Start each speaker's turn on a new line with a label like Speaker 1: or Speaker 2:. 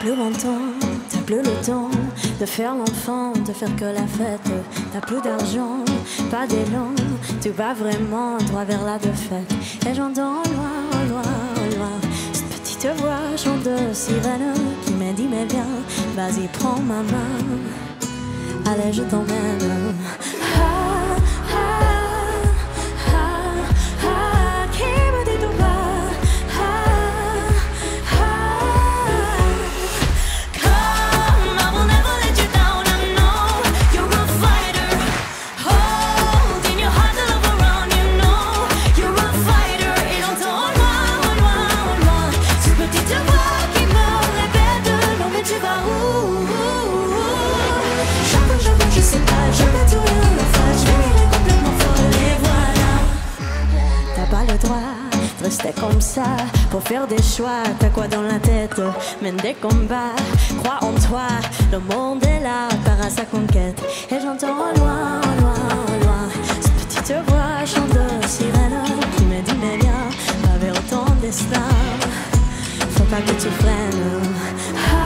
Speaker 1: plus 20 ans, t'as plus le temps de faire l'enfant, de faire que la fête. T'as plus d'argent, pas d'élan, tu vas vraiment droit vers la défaite. Et j'entends au loin, au loin, au loin, cette petite voix chante de sirène qui me dit mais viens, vas-y prends ma main, allez je t'emmène. Ah, ah, ah, ah, qui me dit tout bas. Rester comme ça pour faire des choix. T'as quoi dans la tête? Mène des combats, crois en toi. Le monde est là, part à sa conquête. Et j'entends au loin, au loin, au loin, cette petite voix chante de sirène qui me dit mais viens, va vers ton destin. Faut pas que tu freines. Ah.